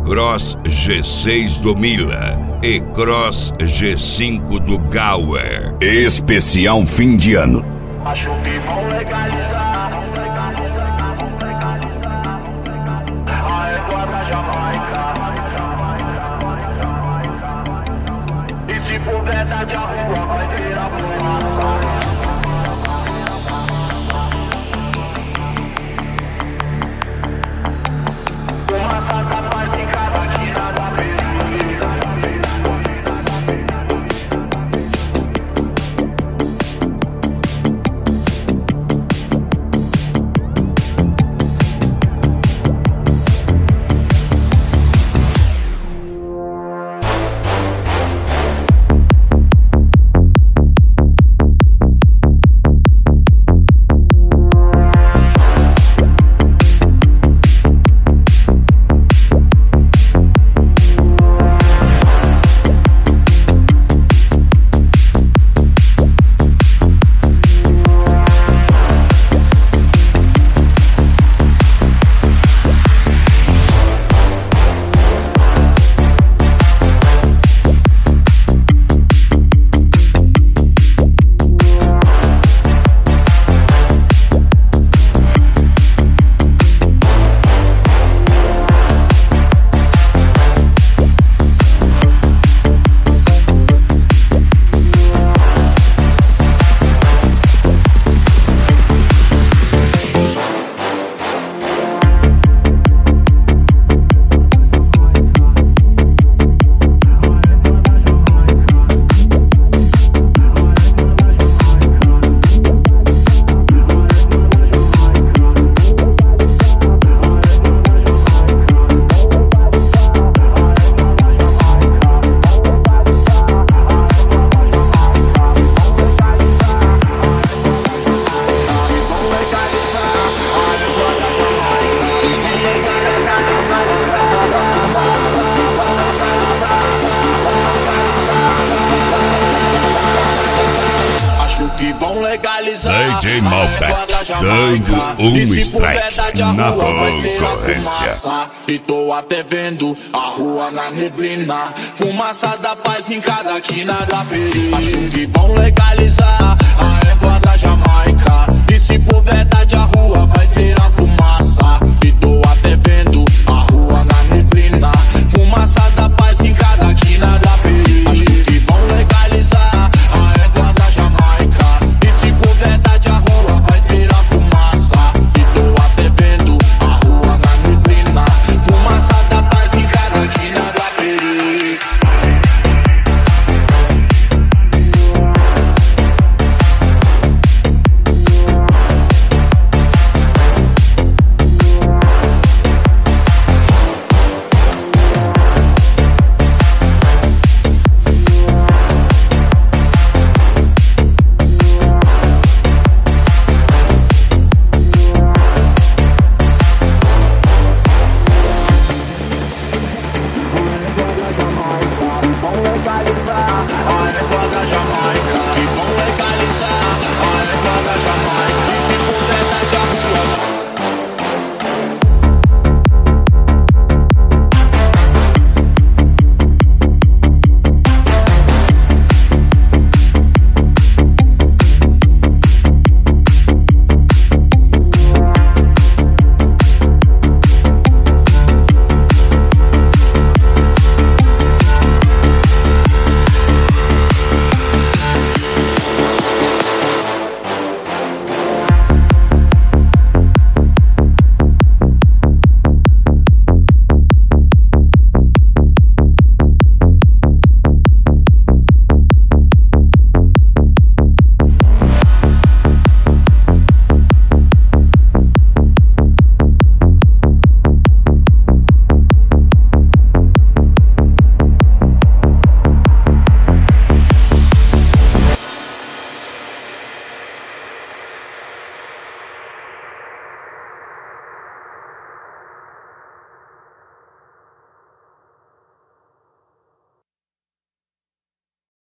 Cross G6 do Mila e Cross G5 do Gower. Especial fim de ano. Acho que vão legalizar a égua da Jamaica. E se for verdade a rua vai virar fumaça. Fumaça da paz em cada quina da periferia. DJ Malbec dando um strike na concorrência. E tô até vendo a rua na neblina. Fumaça da paz em cada quina da periferia. Acho que vão legalizar a égua da Jamaica. E se for verdade a rua